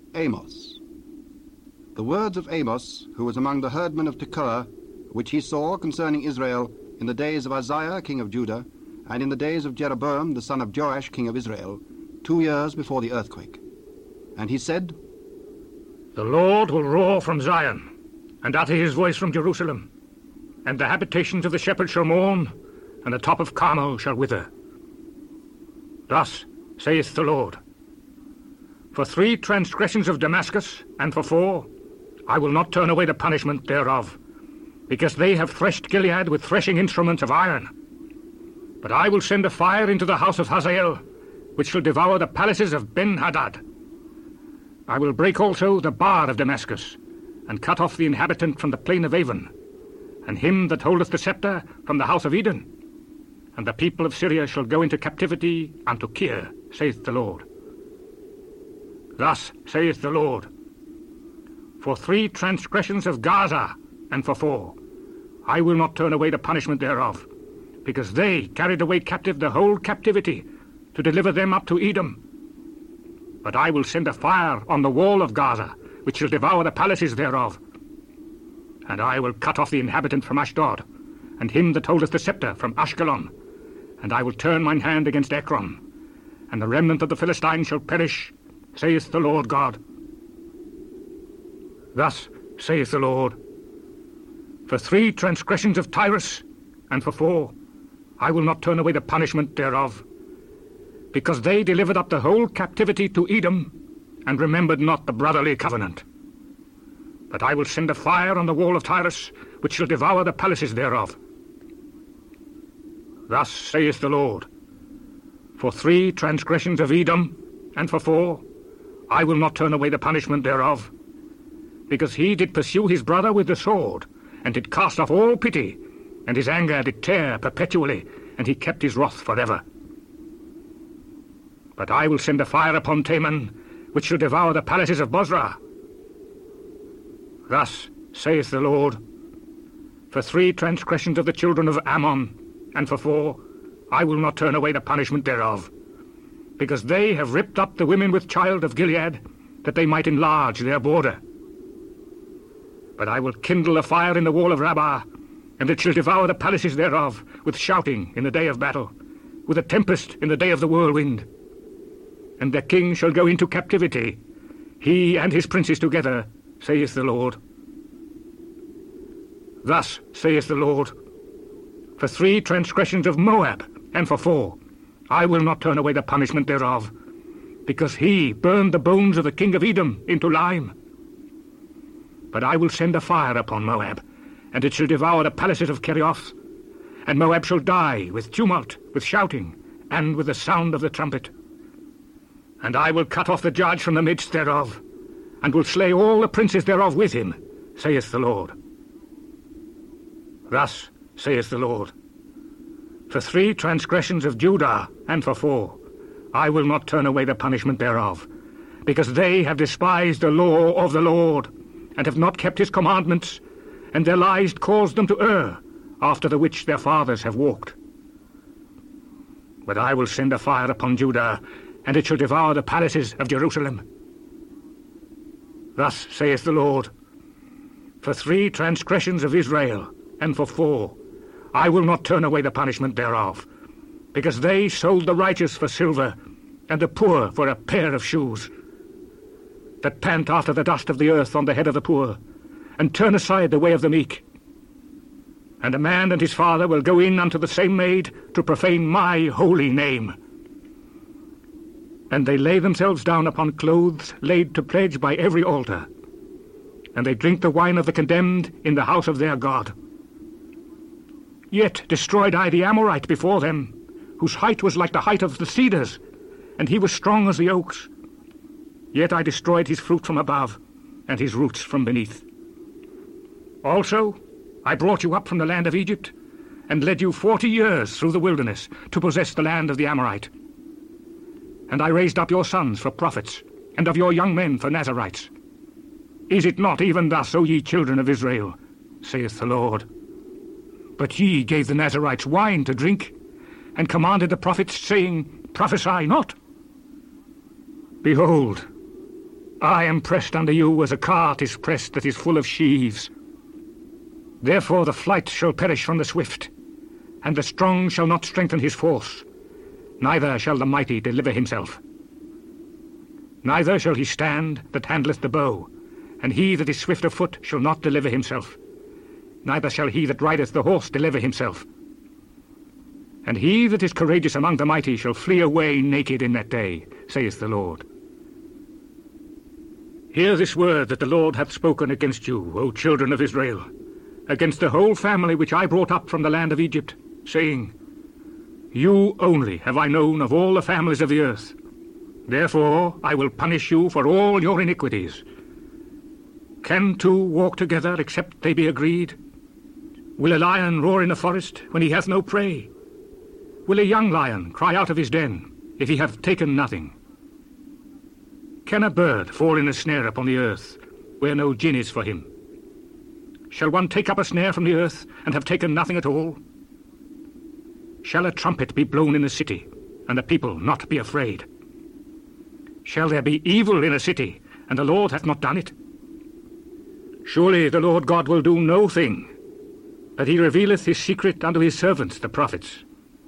Amos. The words of Amos, who was among the herdmen of Tekoa, which he saw concerning Israel in the days of Uzziah, king of Judah, and in the days of Jeroboam, the son of Joash, king of Israel, 2 years before the earthquake. And he said, The Lord will roar from Zion, and utter his voice from Jerusalem, and the habitations of the shepherds shall mourn, and the top of Carmel shall wither. Thus saith the Lord, For 3 transgressions of Damascus, and for 4, I will not turn away the punishment thereof, because they have threshed Gilead with threshing instruments of iron. But I will send a fire into the house of Hazael, which shall devour the palaces of Ben-Hadad. I will break also the bar of Damascus, and cut off the inhabitant from the plain of Avon, and him that holdeth the scepter from the house of Eden. And the people of Syria shall go into captivity unto Kir, saith the Lord. Thus saith the Lord, For 3 transgressions of Gaza, and for 4, I will not turn away the punishment thereof, because they carried away captive the whole captivity, to deliver them up to Edom. But I will send a fire on the wall of Gaza, which shall devour the palaces thereof. And I will cut off the inhabitant from Ashdod, and him that holdeth the scepter from Ashkelon. And I will turn mine hand against Ekron, and the remnant of the Philistines shall perish, saith the Lord God. Thus saith the Lord, For 3 transgressions of Tyrus, and for 4, I will not turn away the punishment thereof, because they delivered up the whole captivity to Edom, and remembered not the brotherly covenant. But I will send a fire on the wall of Tyrus, which shall devour the palaces thereof. Thus saith the Lord, For 3 transgressions of Edom, and for 4, I will not turn away the punishment thereof, because he did pursue his brother with the sword, and did cast off all pity, and his anger did tear perpetually, and he kept his wrath forever. But I will send a fire upon Teman, which shall devour the palaces of Bozrah. Thus saith the Lord, For 3 transgressions of the children of Ammon, and for 4, I will not turn away the punishment thereof, because they have ripped up the women with child of Gilead, that they might enlarge their border. But I will kindle a fire in the wall of Rabbah, and it shall devour the palaces thereof, with shouting in the day of battle, with a tempest in the day of the whirlwind. And the king shall go into captivity, he and his princes together, saith the Lord. Thus saith the Lord, For 3 transgressions of Moab, and for 4, I will not turn away the punishment thereof, because he burned the bones of the king of Edom into lime. But I will send a fire upon Moab, and it shall devour the palaces of Kerioth, and Moab shall die with tumult, with shouting, and with the sound of the trumpet. And I will cut off the judge from the midst thereof, and will slay all the princes thereof with him, saith the Lord. Thus saith the Lord, For 3 transgressions of Judah, and for 4, I will not turn away the punishment thereof, because they have despised the law of the Lord, and have not kept his commandments, and their lies caused them to err, after the which their fathers have walked. But I will send a fire upon Judah, and it shall devour the palaces of Jerusalem. Thus saith the Lord, For 3 transgressions of Israel, and for 4, I will not turn away the punishment thereof, because they sold the righteous for silver, and the poor for a pair of shoes, that pant after the dust of the earth on the head of the poor, and turn aside the way of the meek. And a man and his father will go in unto the same maid to profane my holy name. And they lay themselves down upon clothes laid to pledge by every altar, and they drink the wine of the condemned in the house of their God. Yet destroyed I the Amorite before them, whose height was like the height of the cedars, and he was strong as the oaks. Yet I destroyed his fruit from above, and his roots from beneath. Also I brought you up from the land of Egypt, and led you 40 years through the wilderness, to possess the land of the Amorite. And I raised up your sons for prophets, and of your young men for Nazarites. Is it not even thus, O ye children of Israel, saith the Lord? But ye gave the Nazarites wine to drink, and commanded the prophets, saying, Prophesy not. Behold, I am pressed under you as a cart is pressed that is full of sheaves. Therefore the flight shall perish from the swift, and the strong shall not strengthen his force, neither shall the mighty deliver himself. Neither shall he stand that handleth the bow, and he that is swift of foot shall not deliver himself, neither shall he that rideth the horse deliver himself. And he that is courageous among the mighty shall flee away naked in that day, saith the Lord. Hear this word that the Lord hath spoken against you, O children of Israel, against the whole family which I brought up from the land of Egypt, saying, You only have I known of all the families of the earth. Therefore I will punish you for all your iniquities. Can two walk together except they be agreed? Will a lion roar in the forest when he hath no prey? Will a young lion cry out of his den if he hath taken nothing? Can a bird fall in a snare upon the earth where no gin is for him? Shall one take up a snare from the earth and have taken nothing at all? Shall a trumpet be blown in a city, and the people not be afraid? Shall there be evil in a city, and the Lord hath not done it? Surely the Lord God will do no thing, but he revealeth his secret unto his servants the prophets.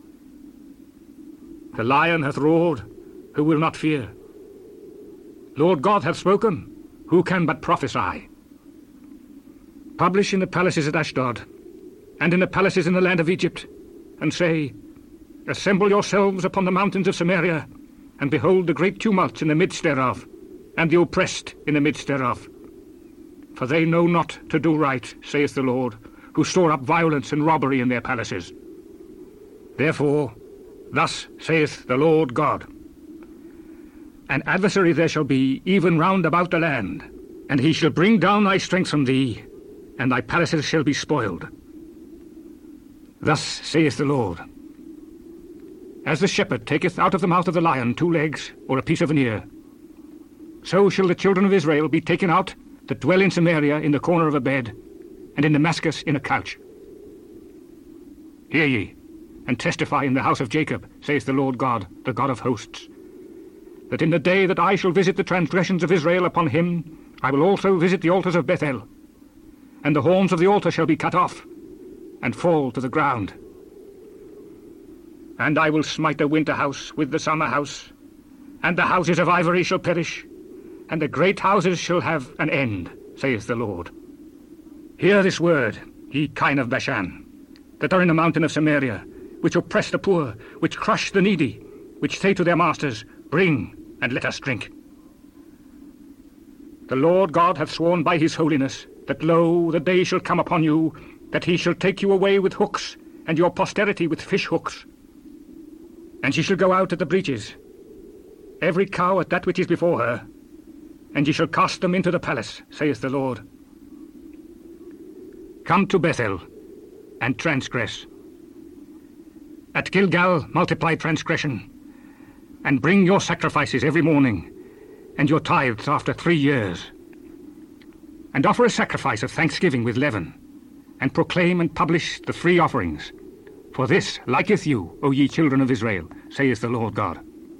The lion hath roared, who will not fear? Lord God hath spoken, who can but prophesy? Publish in the palaces at Ashdod, and in the palaces in the land of Egypt, and say, Assemble yourselves upon the mountains of Samaria, and behold the great tumult in the midst thereof, and the oppressed in the midst thereof. For they know not to do right, saith the Lord, who store up violence and robbery in their palaces. Therefore, thus saith the Lord God, An adversary there shall be, even round about the land, and he shall bring down thy strength from thee, and thy palaces shall be spoiled. Thus saith the Lord, As the shepherd taketh out of the mouth of the lion 2 legs, or a piece of an ear, so shall the children of Israel be taken out that dwell in Samaria in the corner of a bed, and in Damascus in a couch. Hear ye, and testify in the house of Jacob, saith the Lord God, the God of hosts, that in the day that I shall visit the transgressions of Israel upon him, I will also visit the altars of Bethel, and the horns of the altar shall be cut off, and fall to the ground. And I will smite the winter house with the summer house, and the houses of ivory shall perish, and the great houses shall have an end, saith the Lord. Hear this word, ye kine of Bashan, that are in the mountain of Samaria, which oppress the poor, which crush the needy, which say to their masters, Bring, and let us drink. The Lord God hath sworn by his holiness, that lo, the day shall come upon you, that he shall take you away with hooks, and your posterity with fish hooks. And she shall go out at the breaches, every cow at that which is before her, and ye shall cast them into the palace, saith the Lord. Come to Bethel, and transgress. At Gilgal multiply transgression, and bring your sacrifices every morning, and your tithes after 3 years. And offer a sacrifice of thanksgiving with leaven, and proclaim and publish the free offerings. For this liketh you, O ye children of Israel, saith the Lord God.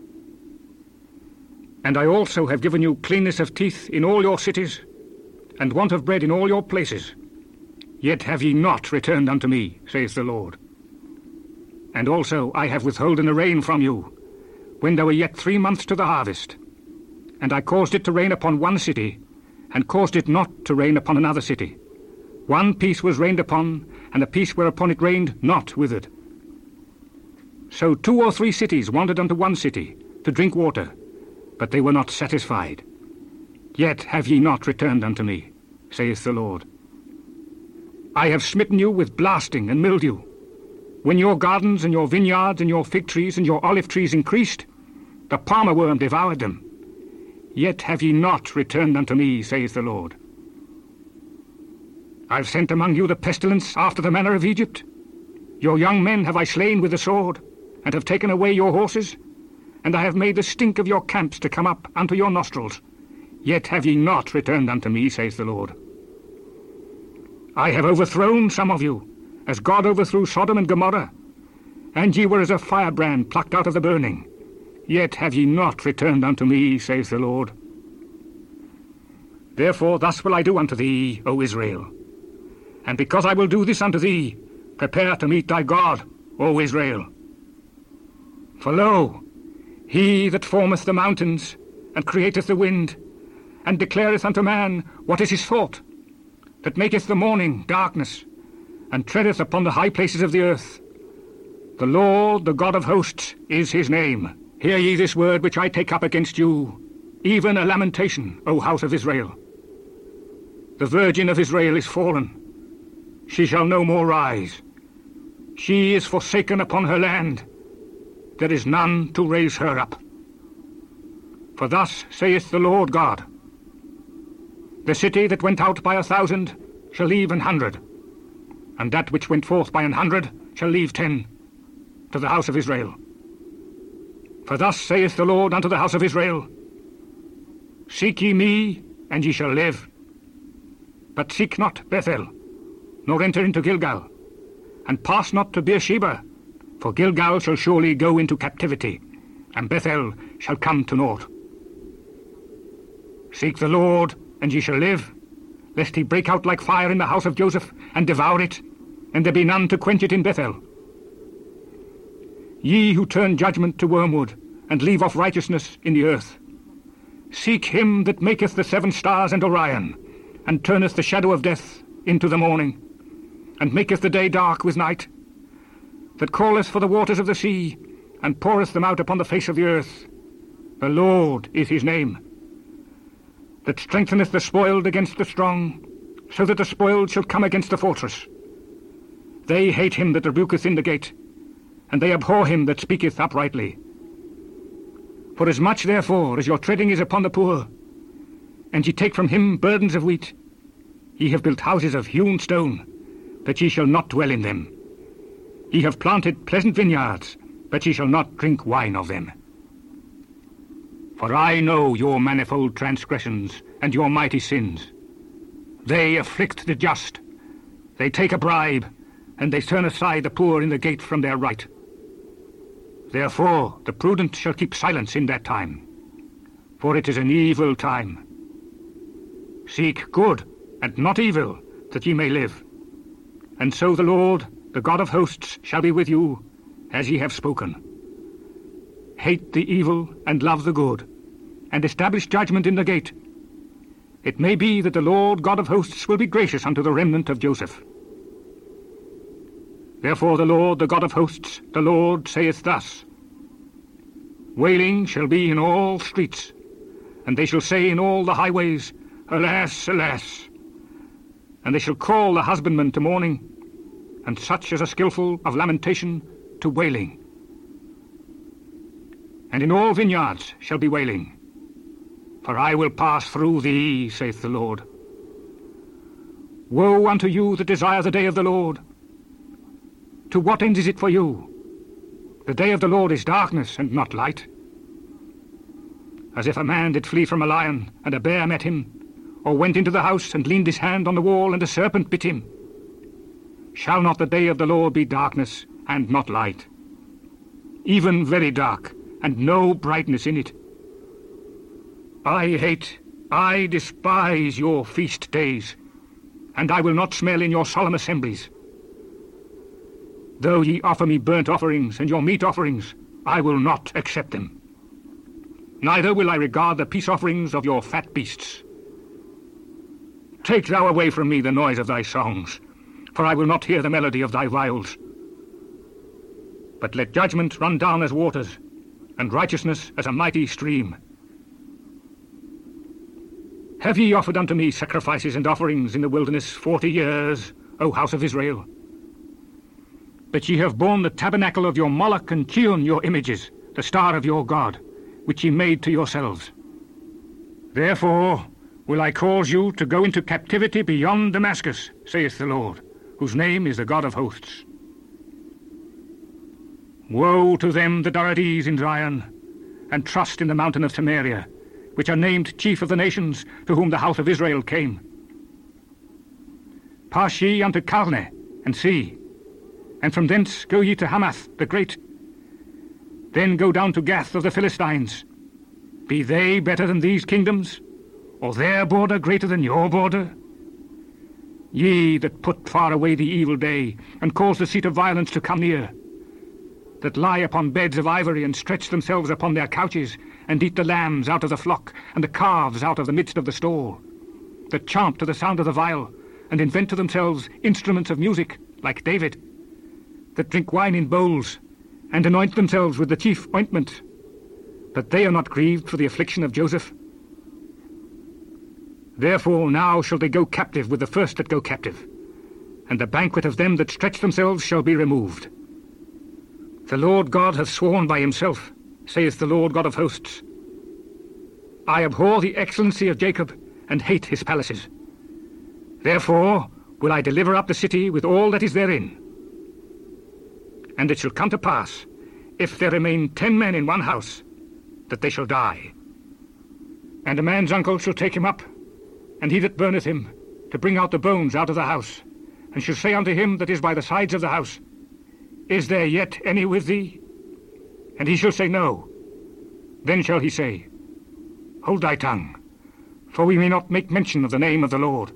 And I also have given you cleanness of teeth in all your cities, and want of bread in all your places. Yet have ye not returned unto me, saith the Lord. And also I have withholden the rain from you, when there were yet 3 months to the harvest. And I caused it to rain upon one city, and caused it not to rain upon another city. One piece was rained upon, and the piece whereupon it rained not withered. So 2 or 3 cities wandered unto one city, to drink water, but they were not satisfied. Yet have ye not returned unto me, saith the Lord. I have smitten you with blasting and mildew. When your gardens and your vineyards and your fig trees and your olive trees increased, the palmer worm devoured them. Yet have ye not returned unto me, saith the Lord. I've sent among you the pestilence after the manner of Egypt. Your young men have I slain with the sword, and have taken away your horses, and I have made the stink of your camps to come up unto your nostrils. Yet have ye not returned unto me, saith the Lord. I have overthrown some of you, as God overthrew Sodom and Gomorrah, and ye were as a firebrand plucked out of the burning. Yet have ye not returned unto me, saith the Lord. Therefore thus will I do unto thee, O Israel. And because I will do this unto thee, prepare to meet thy God, O Israel. For lo, he that formeth the mountains, and createth the wind, and declareth unto man what is his thought, that maketh the morning darkness, and treadeth upon the high places of the earth. The Lord, the God of hosts, is his name. Hear ye this word which I take up against you, even a lamentation, O house of Israel. The Virgin of Israel is fallen. She shall no more rise. She is forsaken upon her land. There is none to raise her up. For thus saith the Lord God, the city that went out by 1,000 shall leave 100, and that which went forth by 100 shall leave 10, to the house of Israel. For thus saith the Lord unto the house of Israel, seek ye me, and ye shall live. But seek not Bethel, nor enter into Gilgal, and pass not to Beersheba, for Gilgal shall surely go into captivity, and Bethel shall come to naught. Seek the Lord, and ye shall live, lest he break out like fire in the house of Joseph, and devour it, and there be none to quench it in Bethel. Ye who turn judgment to wormwood, and leave off righteousness in the earth, seek him that maketh the 7 stars and Orion, and turneth the shadow of death into the morning, and maketh the day dark with night, that calleth for the waters of the sea, and poureth them out upon the face of the earth. The Lord is his name. That strengtheneth the spoiled against the strong, so that the spoiled shall come against the fortress. They hate him that rebuketh in the gate, and they abhor him that speaketh uprightly. For as much therefore as your treading is upon the poor, and ye take from him burdens of wheat, ye have built houses of hewn stone, that ye shall not dwell in them. Ye have planted pleasant vineyards, but ye shall not drink wine of them. For I know your manifold transgressions and your mighty sins. They afflict the just. They take a bribe, and they turn aside the poor in the gate from their right. Therefore the prudent shall keep silence in that time, for it is an evil time. Seek good, and not evil, that ye may live. And so the Lord, the God of hosts, shall be with you, as ye have spoken. Hate the evil, and love the good, and establish judgment in the gate. It may be that the Lord God of hosts will be gracious unto the remnant of Joseph. Therefore the Lord, the God of hosts, the Lord saith thus, wailing shall be in all streets, and they shall say in all the highways, Alas, alas! And they shall call the husbandman to mourning, and such as are skillful of lamentation to wailing. And in all vineyards shall be wailing. For I will pass through thee, saith the Lord. Woe unto you that desire the day of the Lord! To what end is it for you? The day of the Lord is darkness and not light. As if a man did flee from a lion, and a bear met him, or went into the house and leaned his hand on the wall, and a serpent bit him. Shall not the day of the Lord be darkness and not light? Even very dark, and no brightness in it. I despise your feast days, and I will not smell in your solemn assemblies. Though ye offer me burnt offerings and your meat offerings, I will not accept them. Neither will I regard the peace offerings of your fat beasts. Take thou away from me the noise of thy songs, for I will not hear the melody of thy viols. But let judgment run down as waters, and righteousness as a mighty stream. Have ye offered unto me sacrifices and offerings in the wilderness 40 years, O house of Israel? But ye have borne the tabernacle of your Moloch, and Chiun your images, the star of your God, which ye made to yourselves. Therefore will I cause you to go into captivity beyond Damascus, saith the Lord, whose name is the God of hosts. Woe to them that are at ease in Zion, and trust in the mountain of Samaria, which are named chief of the nations, to whom the house of Israel came. Pass ye unto Calneh, and see, and from thence go ye to Hamath the great. Then go down to Gath of the Philistines. Be they better than these kingdoms? or their border greater than your border? Ye that put far away the evil day, and cause the seat of violence to come near, that lie upon beds of ivory, and stretch themselves upon their couches, and eat the lambs out of the flock, and the calves out of the midst of the stall, that chant to the sound of the viol, and invent to themselves instruments of music, like David, that drink wine in bowls, and anoint themselves with the chief ointment, that they are not grieved for the affliction of Joseph. Therefore now shall they go captive with the first that go captive, and the banquet of them that stretch themselves shall be removed. The Lord God hath sworn by himself, saith the Lord God of hosts, I abhor the excellency of Jacob, and hate his palaces. Therefore will I deliver up the city with all that is therein. And it shall come to pass, if there remain 10 men in one house, that they shall die. And a man's uncle shall take him up, and he that burneth him, to bring out the bones out of the house, and shall say unto him that is by the sides of the house, Is there yet any with thee? And he shall say, No. Then shall he say, Hold thy tongue, for we may not make mention of the name of the Lord.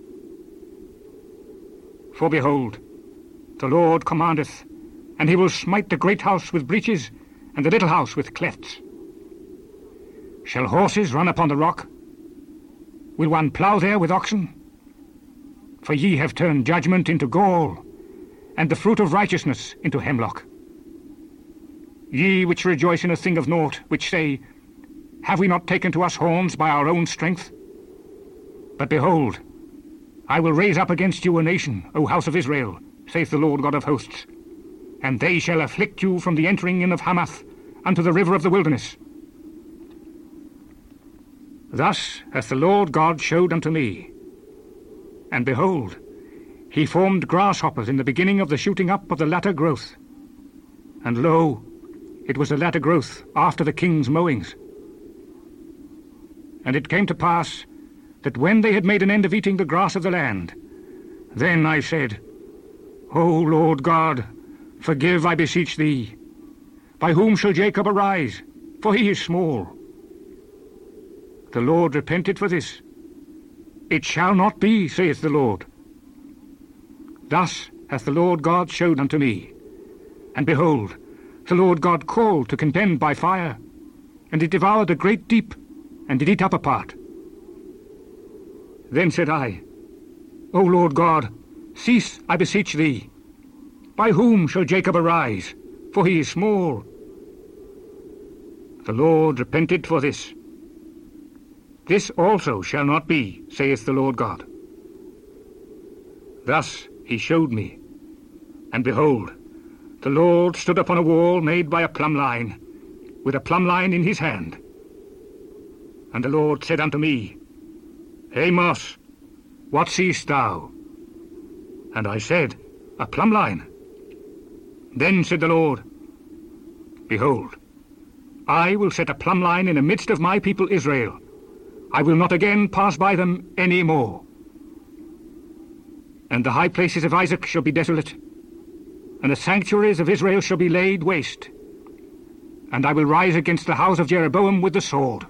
For behold, the Lord commandeth, and he will smite the great house with breaches, and the little house with clefts. Shall horses run upon the rock? Will one plough there with oxen? For ye have turned judgment into gall, and the fruit of righteousness into hemlock. Ye which rejoice in a thing of naught, which say, Have we not taken to us horns by our own strength? But behold, I will raise up against you a nation, O house of Israel, saith the Lord God of hosts, and they shall afflict you from the entering in of Hamath unto the river of the wilderness. Thus hath the Lord God showed unto me. And behold, he formed grasshoppers in the beginning of the shooting up of the latter growth. And lo, it was the latter growth after the king's mowings. And it came to pass that when they had made an end of eating the grass of the land, then I said, O Lord God, forgive, I beseech thee. By whom shall Jacob arise? For he is small. The Lord repented for this. It shall not be, saith the Lord. Thus hath the Lord God showed unto me. And behold, the Lord God called to contend by fire, and it devoured a great deep, and did eat up a part. Then said I, O Lord God, cease, I beseech thee. By whom shall Jacob arise? For he is small. The Lord repented for this. This also shall not be, saith the Lord God. Thus he showed me, and behold, the Lord stood upon a wall made by a plumb line, with a plumb line in his hand. And the Lord said unto me, Amos, what seest thou? And I said, A plumb line. Then said the Lord, Behold, I will set a plumb line in the midst of my people Israel. I will not again pass by them any more. And the high places of Isaac shall be desolate, and the sanctuaries of Israel shall be laid waste. And I will rise against the house of Jeroboam with the sword.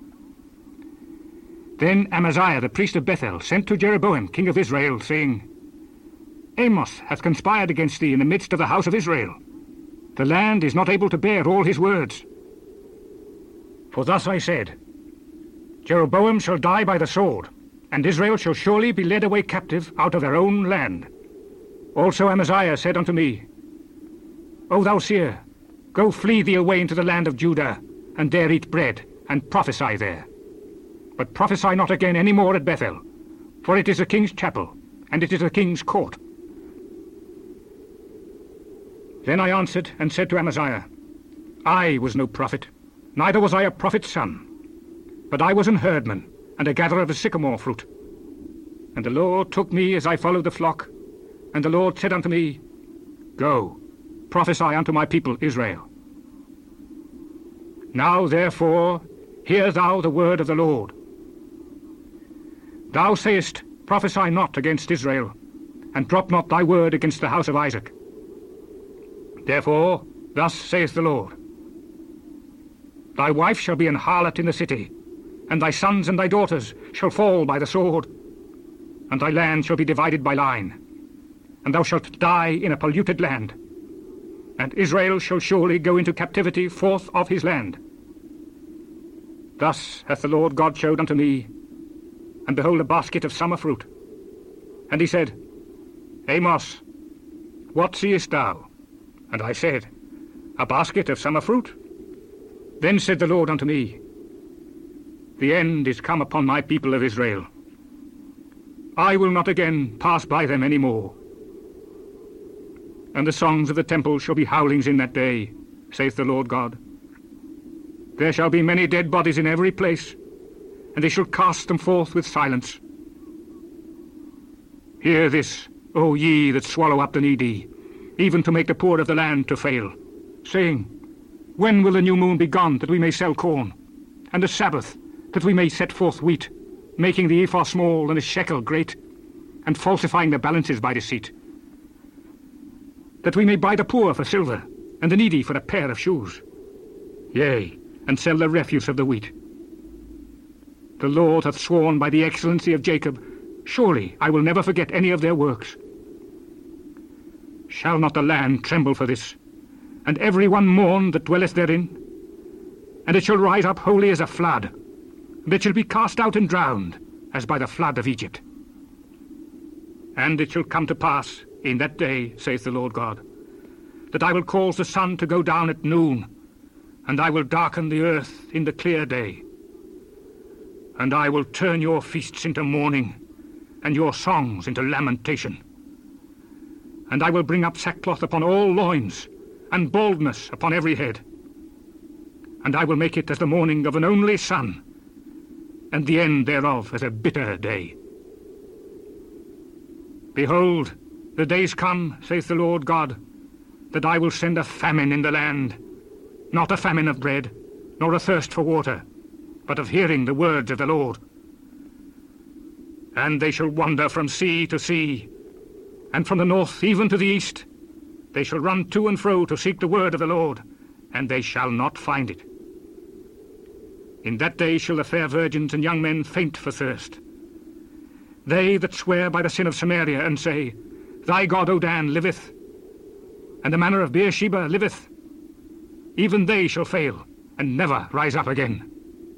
Then Amaziah the priest of Bethel sent to Jeroboam king of Israel, saying, Amos hath conspired against thee in the midst of the house of Israel. The land is not able to bear all his words. For thus I said, Jeroboam shall die by the sword, and Israel shall surely be led away captive out of their own land. Also Amaziah said unto me, O thou seer, go flee thee away into the land of Judah, and there eat bread, and prophesy there. But prophesy not again any more at Bethel, for it is the king's chapel, and it is the king's court. Then I answered and said to Amaziah, I was no prophet, neither was I a prophet's son, but I was an herdman, and a gatherer of the sycamore fruit. And the Lord took me as I followed the flock, and the Lord said unto me, Go, prophesy unto my people Israel. Now therefore, hear thou the word of the Lord. Thou sayest, Prophesy not against Israel, and drop not thy word against the house of Isaac. Therefore, thus saith the Lord, Thy wife shall be an harlot in the city, and thy sons and thy daughters shall fall by the sword, and thy land shall be divided by line, and thou shalt die in a polluted land. And Israel shall surely go into captivity forth of his land. Thus hath the Lord God showed unto me, and behold, a basket of summer fruit. And he said, Amos, what seest thou? And I said, A basket of summer fruit. Then said the Lord unto me, The end is come upon my people of Israel. I will not again pass by them any more. And the songs of the temple shall be howlings in that day, saith the Lord God. There shall be many dead bodies in every place, and they shall cast them forth with silence. Hear this, O ye that swallow up the needy, even to make the poor of the land to fail, saying, When will the new moon be gone, that we may sell corn, and the Sabbath, that we may set forth wheat, making the ephah small and the shekel great, and falsifying the balances by deceit, that we may buy the poor for silver, and the needy for a pair of shoes, yea, and sell the refuse of the wheat. The Lord hath sworn by the excellency of Jacob, surely I will never forget any of their works. Shall not the land tremble for this, and every one mourn that dwelleth therein? And it shall rise up wholly as a flood, and it shall be cast out and drowned, as by the flood of Egypt. And it shall come to pass in that day, saith the Lord God, that I will cause the sun to go down at noon, and I will darken the earth in the clear day. And I will turn your feasts into mourning, and your songs into lamentation. And I will bring up sackcloth upon all loins, and baldness upon every head. And I will make it as the mourning of an only son, and the end thereof as a bitter day. Behold, the days come, saith the Lord God, that I will send a famine in the land, not a famine of bread, nor a thirst for water, but of hearing the words of the Lord. And they shall wander from sea to sea, and from the north even to the east. They shall run to and fro to seek the word of the Lord, and they shall not find it. In that day shall the fair virgins and young men faint for thirst. They that swear by the sin of Samaria, and say, Thy God, O Dan, liveth, and the manor of Beersheba liveth, even they shall fail, and never rise up again.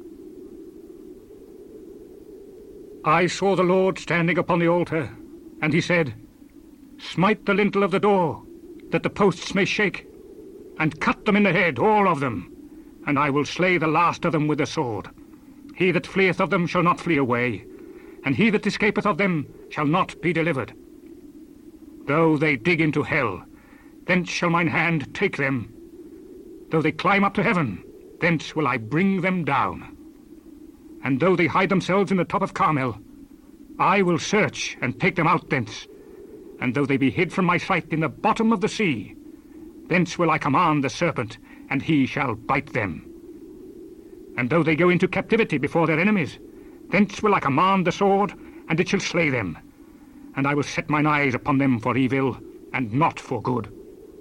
I saw the Lord standing upon the altar, and he said, Smite the lintel of the door, that the posts may shake, and cut them in the head, all of them, and I will slay the last of them with the sword. He that fleeth of them shall not flee away, and he that escapeth of them shall not be delivered. Though they dig into hell, thence shall mine hand take them. Though they climb up to heaven, thence will I bring them down. And though they hide themselves in the top of Carmel, I will search and take them out thence. And though they be hid from my sight in the bottom of the sea, thence will I command the serpent, and he shall bite them. And though they go into captivity before their enemies, thence will I command the sword, and it shall slay them. And I will set mine eyes upon them for evil, and not for good.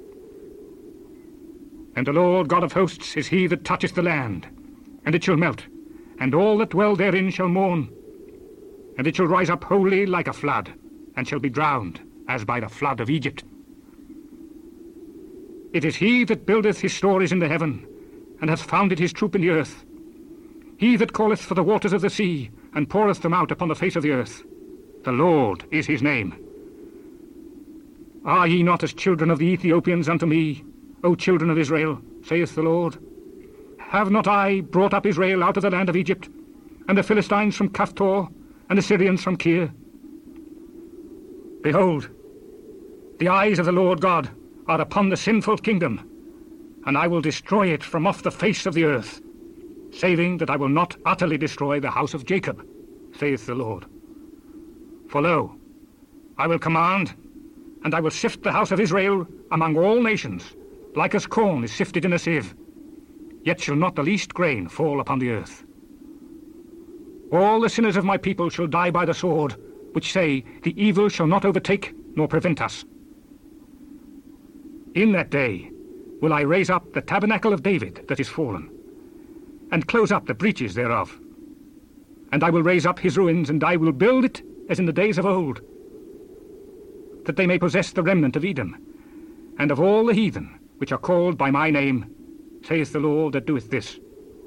And the Lord God of hosts is he that toucheth the land, and it shall melt, and all that dwell therein shall mourn. And it shall rise up wholly like a flood, and shall be drowned, as by the flood of Egypt. It is he that buildeth his stories in the heaven, and hath founded his troop in the earth. He that calleth for the waters of the sea, and poureth them out upon the face of the earth. The Lord is his name. Are ye not as children of the Ethiopians unto me, O children of Israel, saith the Lord? Have not I brought up Israel out of the land of Egypt, and the Philistines from Caphtor, and the Syrians from Kir? Behold, the eyes of the Lord God are upon the sinful kingdom, and I will destroy it from off the face of the earth, saving that I will not utterly destroy the house of Jacob, saith the Lord. For lo, I will command, and I will sift the house of Israel among all nations, like as corn is sifted in a sieve, yet shall not the least grain fall upon the earth. All the sinners of my people shall die by the sword, which say, The evil shall not overtake nor prevent us. In that day will I raise up the tabernacle of David that is fallen, and close up the breaches thereof, And I will raise up his ruins, and I will build it as in the days of old, that they may possess the remnant of Edom, and of all the heathen which are called by my name, saith the Lord that doeth this.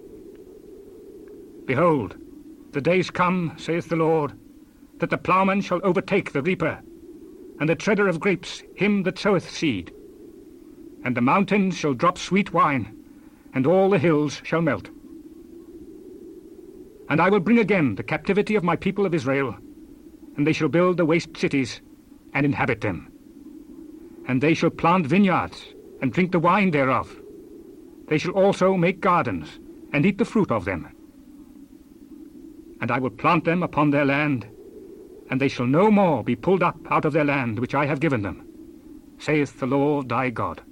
Behold, the days come, saith the Lord, that the ploughman shall overtake the reaper, and the treader of grapes him that soweth seed. And the mountains shall drop sweet wine, and all the hills shall melt. And I will bring again the captivity of my people of Israel, and they shall build the waste cities, and inhabit them. And they shall plant vineyards, and drink the wine thereof. They shall also make gardens, and eat the fruit of them. And I will plant them upon their land, and they shall no more be pulled up out of their land which I have given them, saith the Lord thy God.